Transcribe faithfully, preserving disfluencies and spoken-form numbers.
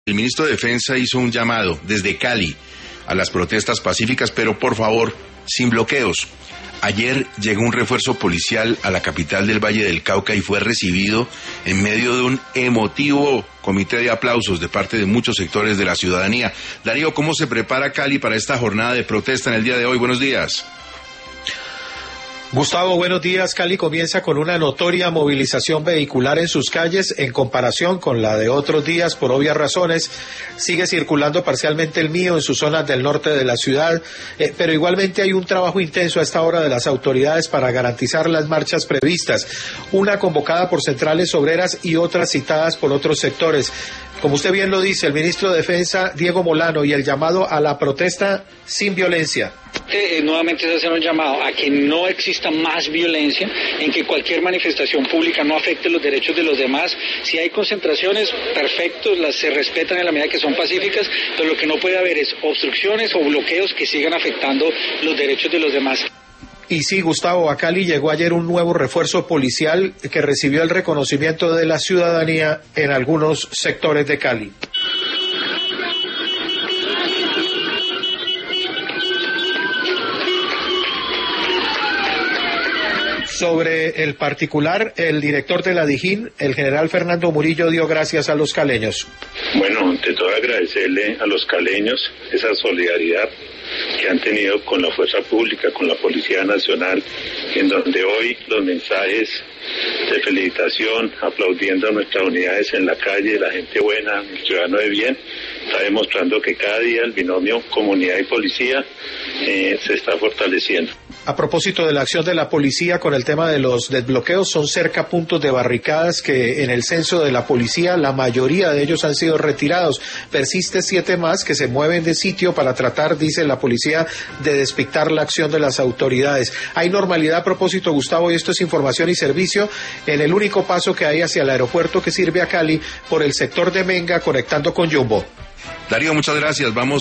El ministro de Defensa hizo un llamado desde Cali a las protestas pacíficas, pero por favor, sin bloqueos. Ayer llegó un refuerzo policial a la capital del Valle del Cauca y fue recibido en medio de un emotivo comité de aplausos de parte de muchos sectores de la ciudadanía. Darío, ¿cómo se prepara Cali para esta jornada de protesta en el día de hoy? Buenos días. Gustavo, buenos días. Cali comienza con una notoria movilización vehicular en sus calles en comparación con la de otros días por obvias razones. Sigue circulando parcialmente el mío en sus zonas del norte de la ciudad, eh, pero igualmente hay un trabajo intenso a esta hora de las autoridades para garantizar las marchas previstas, una convocada por centrales obreras y otras citadas por otros sectores. Como usted bien lo dice, el ministro de Defensa, Diego Molano, y el llamado a la protesta sin violencia. Eh, nuevamente es hacer un llamado a que no exista más violencia, en que cualquier manifestación pública no afecte los derechos de los demás. Si hay concentraciones, perfecto, las se respetan en la medida que son pacíficas, pero lo que no puede haber es obstrucciones o bloqueos que sigan afectando los derechos de los demás. Y sí, Gustavo, a Cali llegó ayer un nuevo refuerzo policial que recibió el reconocimiento de la ciudadanía en algunos sectores de Cali. Sobre el particular, el director de la Dijín, el general Fernando Murillo, dio gracias a los caleños. Bueno, ante todo agradecerle a los caleños esa solidaridad que han tenido con la fuerza pública, con la Policía Nacional, en donde hoy los mensajes de felicitación, aplaudiendo a nuestras unidades en la calle, la gente buena, el ciudadano de bien, está demostrando que cada día el binomio comunidad y policía eh, se está fortaleciendo. A propósito de la acción de la policía con el tema de los desbloqueos, son cerca puntos de barricadas que en el censo de la policía la mayoría de ellos han sido retirados. Persiste siete más que se mueven de sitio para tratar, dice la policía, de despictar la acción de las autoridades. Hay normalidad a propósito, Gustavo, y esto es información y servicio, en el único paso que hay hacia el aeropuerto que sirve a Cali por el sector de Menga conectando con Jumbo. Darío, muchas gracias. Vamos